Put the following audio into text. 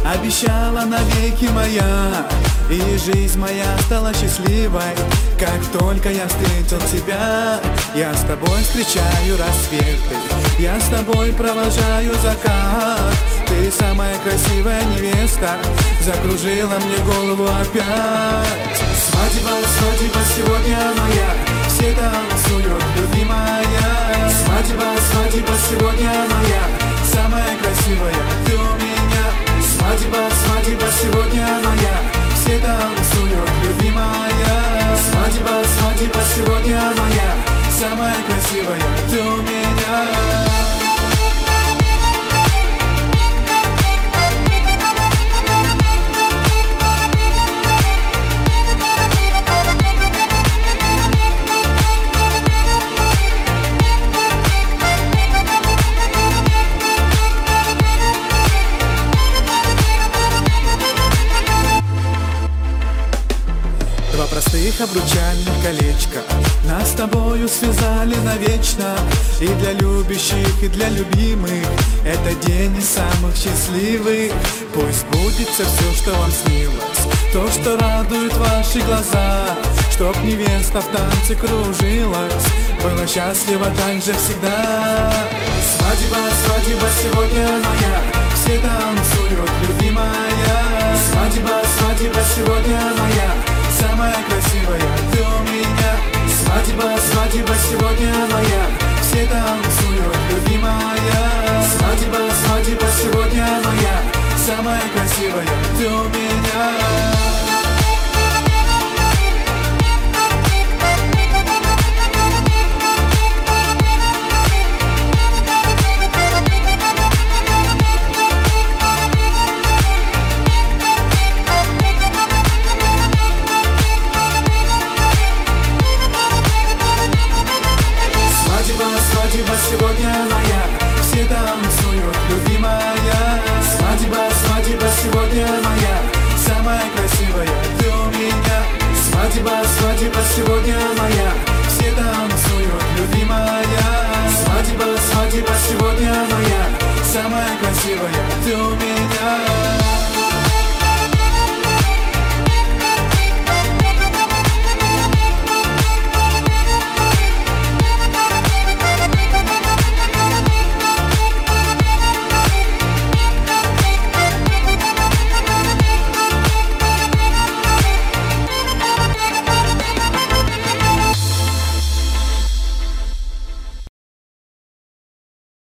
Обещала навеки моя, и жизнь моя стала счастливой. Как только я встретил тебя, я с тобой встречаю рассветы, я с тобой провожаю закат. Ты самая красивая невеста, закружила мне голову опять. Свадьба, свадьба сегодня моя, все танцуют, любимая. Свадьба, свадьба сегодня моя, самая красивая ты у меня. Свадьба, свадьба сегодня моя, все танцуют, любимая. Свадьба, свадьба сегодня моя, самая красивая ты у меня. Два простых обручальных колечка нас с тобою связали навечно. И для любящих, и для любимых это день из самых счастливых. Пусть сбудется все, что вам снилось, то, что радует ваши глаза. Чтоб невеста в танце кружилась, была счастлива так же всегда. Свадьба, свадьба сегодня моя, все танцуют, любимая. Свадьба, свадьба сегодня моя, самая красивая ты у меня. Свадьба, свадьба сегодня моя, все танцуют, любимая. Свадьба, свадьба сегодня моя, самая красивая ты у меня. Свадьба сегодня моя, все танцуют, любимая. Свадьба, свадьба сегодня моя, самая красивая ты у меня. Свадьба, свадьба сегодня моя, все танцуют, любимая. Свадьба, свадьба сегодня моя, самая красивая ты у меня.